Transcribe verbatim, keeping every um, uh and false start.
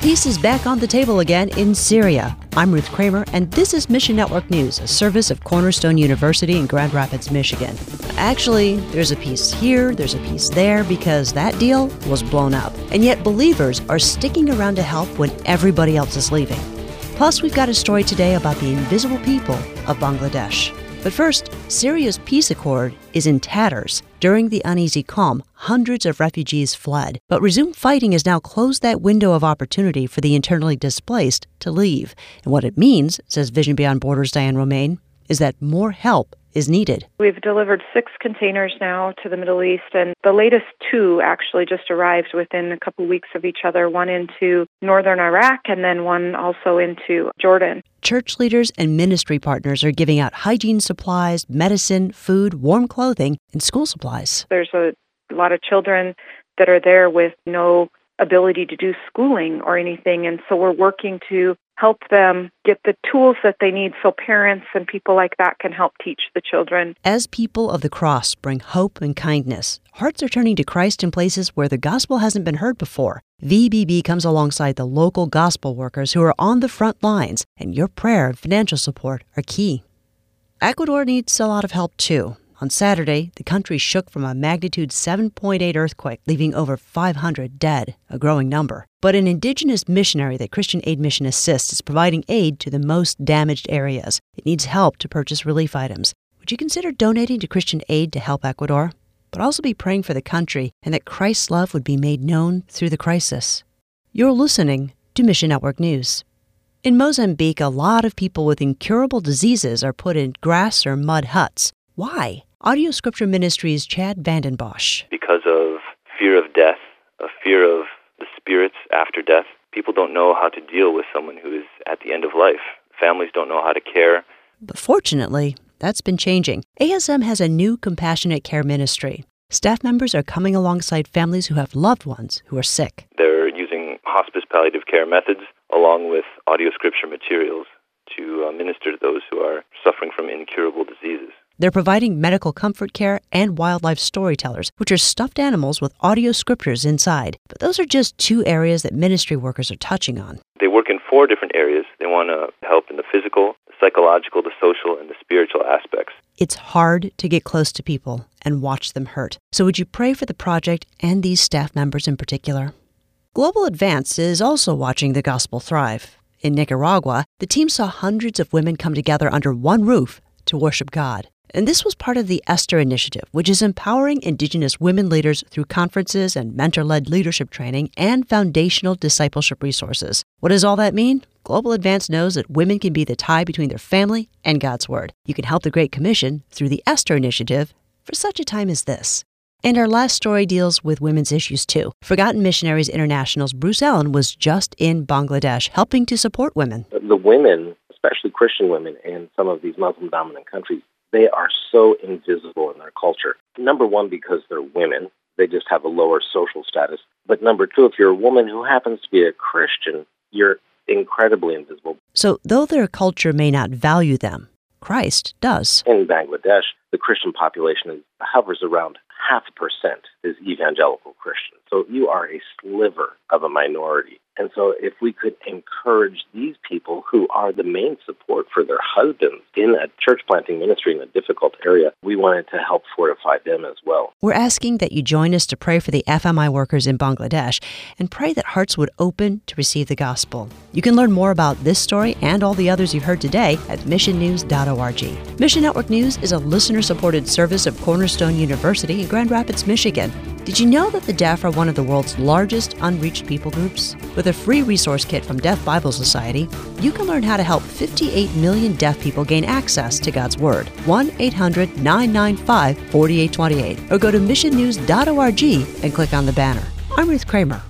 Peace is back on the table again in Syria. I'm Ruth Kramer, and this is Mission Network News, a service of Cornerstone University in Grand Rapids, Michigan. Actually, there's a piece here, there's a piece there, because that deal was blown up. And yet believers are sticking around to help when everybody else is leaving. Plus, we've got a story today about the invisible people of Bangladesh. But first, Syria's peace accord is in tatters. During the uneasy calm, hundreds of refugees fled. But resumed fighting has now closed that window of opportunity for the internally displaced to leave. And what it means, says Vision Beyond Borders' Diane Romaine, is that more help is needed. We've delivered six containers now to the Middle East, and the latest two actually just arrived within a couple weeks of each other, one into northern Iraq and then one also into Jordan. Church leaders and ministry partners are giving out hygiene supplies, medicine, food, warm clothing, and school supplies. There's a lot of children that are there with no ability to do schooling or anything, and so we're working to help them get the tools that they need so parents and people like that can help teach the children. As people of the cross bring hope and kindness, hearts are turning to Christ in places where the gospel hasn't been heard before. V B B comes alongside the local gospel workers who are on the front lines, and your prayer and financial support are key. Ecuador needs a lot of help, too. On Saturday, the country shook from a magnitude seven point eight earthquake, leaving over five hundred dead, a growing number. But an indigenous missionary that Christian Aid Mission assists is providing aid to the most damaged areas. It needs help to purchase relief items. Would you consider donating to Christian Aid to help Ecuador? But also be praying for the country and that Christ's love would be made known through the crisis. You're listening to Mission Network News. In Mozambique, a lot of people with incurable diseases are put in grass or mud huts. Why? Audio Scripture Ministries' Chad Vandenbosch. Because of fear of death, a fear of the spirits after death. People don't know how to deal with someone who is at the end of life. Families don't know how to care. But fortunately, that's been changing. A S M has a new compassionate care ministry. Staff members are coming alongside families who have loved ones who are sick. They're using hospice palliative care methods along with audio scripture materials to uh, minister to those who are suffering from incurable diseases. They're providing medical comfort care and wildlife storytellers, which are stuffed animals with audio scriptures inside. But those are just two areas that ministry workers are touching on. They work in four different areas. They want to help in the physical, the psychological, the social, and the spiritual aspects. It's hard to get close to people and watch them hurt. So would you pray for the project and these staff members in particular? Global Advance is also watching the gospel thrive. In Nicaragua, the team saw hundreds of women come together under one roof to worship God. And this was part of the Esther Initiative, which is empowering Indigenous women leaders through conferences and mentor-led leadership training and foundational discipleship resources. What does all that mean? Global Advance knows that women can be the tie between their family and God's Word. You can help the Great Commission through the Esther Initiative for such a time as this. And our last story deals with women's issues, too. Forgotten Missionaries International's Bruce Allen was just in Bangladesh helping to support women. The women, especially Christian women in some of these Muslim-dominant countries, they are so invisible in their culture. Number one, because they're women. They just have a lower social status. But number two, if you're a woman who happens to be a Christian, you're incredibly invisible. So though their culture may not value them, Christ does. In Bangladesh, the Christian population is, hovers around half a percent is evangelical Christian. So you are a sliver of a minority. And so if we could encourage these people who are the main support for their husbands in a church planting ministry in a difficult area, we wanted to help fortify them as well. We're asking that you join us to pray for the F M I workers in Bangladesh and pray that hearts would open to receive the gospel. You can learn more about this story and all the others you've heard today at mission news dot org. Mission Network News is a listener-supported service of Cornerstone University in Grand Rapids, Michigan. Did you know that the deaf are one of the world's largest unreached people groups? With a free resource kit from Deaf Bible Society, you can learn how to help fifty-eight million deaf people gain access to God's Word. one eight hundred nine nine five four eight two eight or go to mission news dot org and click on the banner. I'm Ruth Kramer.